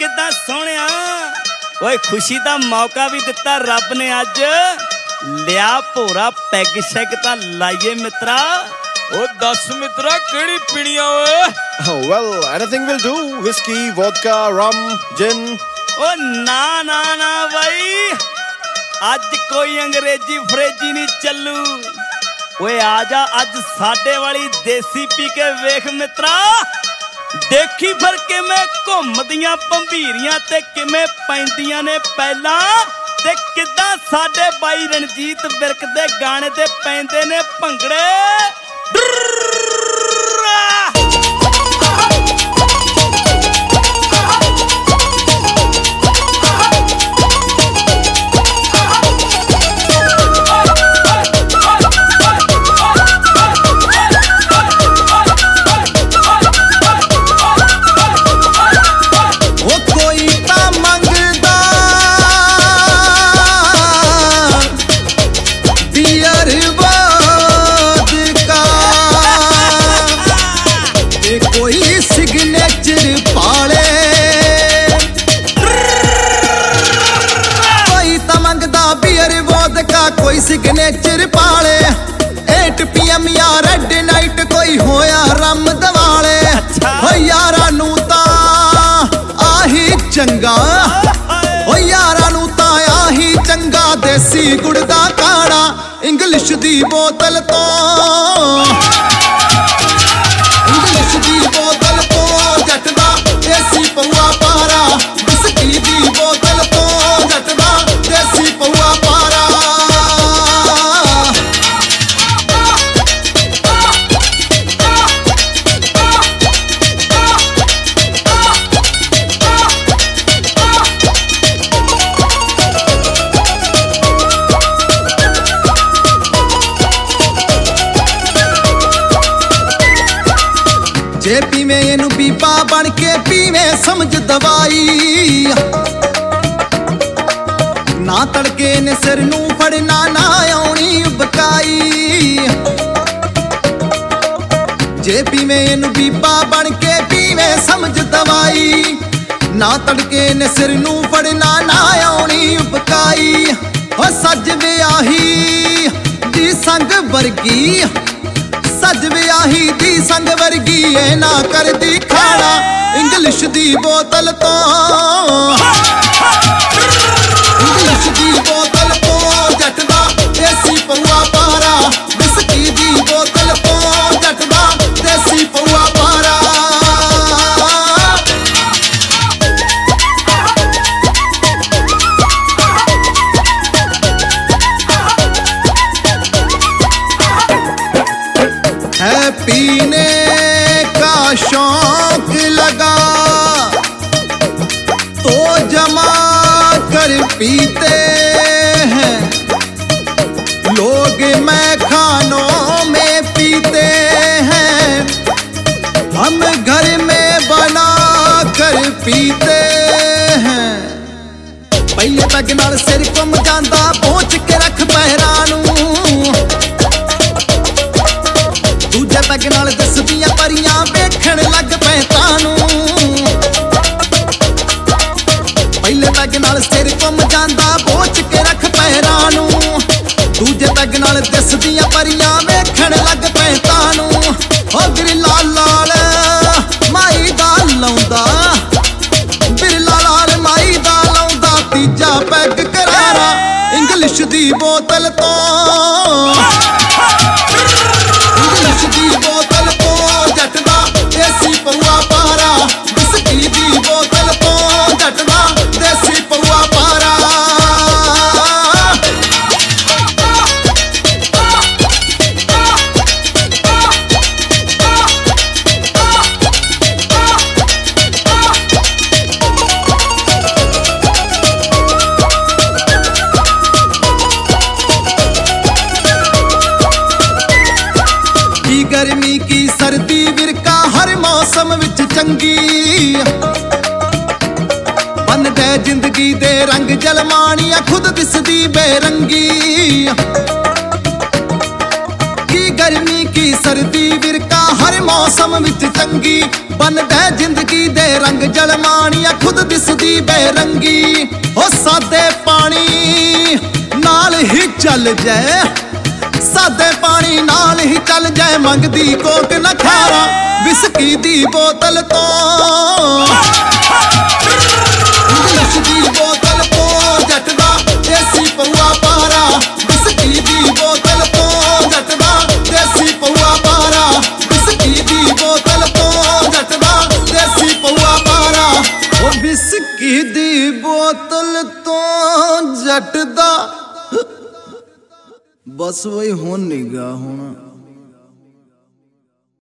किदा सोहणिया ओए खुशी दा मौका भी दिता रब ने अज लिया भोरा पैग शैग तां लाइए मित्रा ओ दस मित्रा केड़ी पीणिया ओए Oh, well, anything will do. Whiskey, vodka, rum, gin. ओ ना ना ना भाई अज कोई अंग्रेजी फ्रेजी नहीं चलू ओए आजा अज साडे वाली देसी पी के वेख मित्रा देखी फिर किवें घुमदियां भंभीरियां ते किवें पैंदियां ने पैलां ते किदां साडे बाई रणजीत विरक दे गाने ते पैंदे ने भंगड़े कोई सिग्नेचर पाले 8 PM या रेड नाइट कोई होया रम दवाले हो यारा नू तां आही चंगा हो यारा नू तां आही चंगा देसी गुड़ दा काड़ा इंग्लिश दी बोतल तो इंग्लिश दी बोतल तो जट दा देसी पौआ पारा बिस्की दी बोतल तो जट दा देसी पौआ पारा जे पीवे इनू पीपा बन के पीवे समझ दवाई ना तड़के ने सिर नू फड़ना ना आउनी बकाई जे पीवे इनू पीपा बन के पीवे समझ दवाई ना तड़के ने सिर नू फड़ना ना आउनी बकाई हो सज विआही दी संग वर्गी सज विआही दी संग वर्गी ए ना कर दी खाना इंग्लिश दी बोतल तो इंग्लिश दी बोतल तो जट दा देसी पौआ पारा बिस्की दी बोतल तो जट दा देसी पौआ पारा है पीने का शौक लगा तो जमा कर पीते हैं लोग मैं खानों में पीते हैं हम घर में बना कर पीते हैं पहले पैग नाल सिर घुम जांदा पहुंच के रख पहरानू दूजे पैग नाल दसदियां परियां वेखण लग पै तानू पहले पैग नाल सिर घुम जांदा बोच के रख पहरानू दूजे पैग नाल दसदियां परियां वेखण लग पै तानू हो बिरला लाल माई दा लौंदा बिरला लाल माई दा लौंदा तीजा पैग करारा इंग्लिश दी बोतल तो इंग्लिश दी बोतल तो जट दा देसी पौआ पारा बिस्की दी बोतल तो जट दा देसी पौआ पारा गर्मी की सर्दी विरका हर मौसम विच चंगी बन दे जिंदगी दे रंग जलमानिया खुद दिसदी बेरंगी की गर्मी की सर्दी विरका हर मौसम विच चंगी बनदा जिंदगी दे रंग जलमानिया खुद दिसदी बेरंगी ओ सादे पानी नाल ही चल जाए सादे पानी नाल ही चल जाए मंगदी कोक न खारा विस्की दी बोतल तो इंग्लिश दी बोतल तो जट दा देसी पौआ पारा विस्की दी बोतल तो जट दा देसी पौआ पारा विस्की दी बोतल तो जट दा देसी पौआ पारा ओ विस्की दी बोतल तो जट दा बस वही होन निगा होना।